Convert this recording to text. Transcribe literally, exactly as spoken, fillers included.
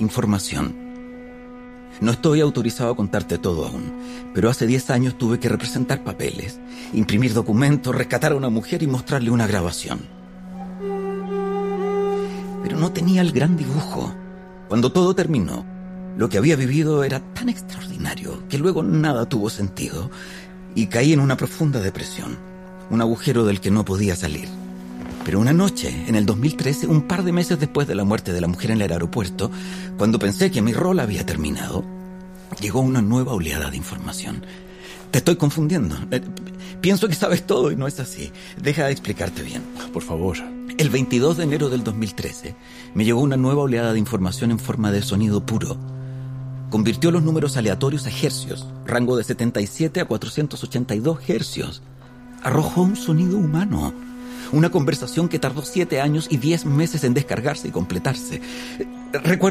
información. No estoy autorizado a contarte todo aún, pero hace diez años tuve que representar papeles, imprimir documentos, rescatar a una mujer y mostrarle una grabación. Pero no tenía el gran dibujo. Cuando todo terminó, lo que había vivido era tan extraordinario que luego nada tuvo sentido y caí en una profunda depresión, un agujero del que no podía salir. Pero una noche, en el dos mil trece, un par de meses después de la muerte de la mujer en el aeropuerto, cuando pensé que mi rol había terminado, llegó una nueva oleada de información. Te estoy confundiendo. Pienso que sabes todo y no es así. Deja de explicarte bien. Por favor. El veintidós de enero del dos mil trece me llegó una nueva oleada de información en forma de sonido puro. Convirtió los números aleatorios a hercios, rango de setenta y siete a cuatrocientos ochenta y dos hercios. Arrojó un sonido humano. Una conversación que tardó siete años y diez meses en descargarse y completarse. Recuerdo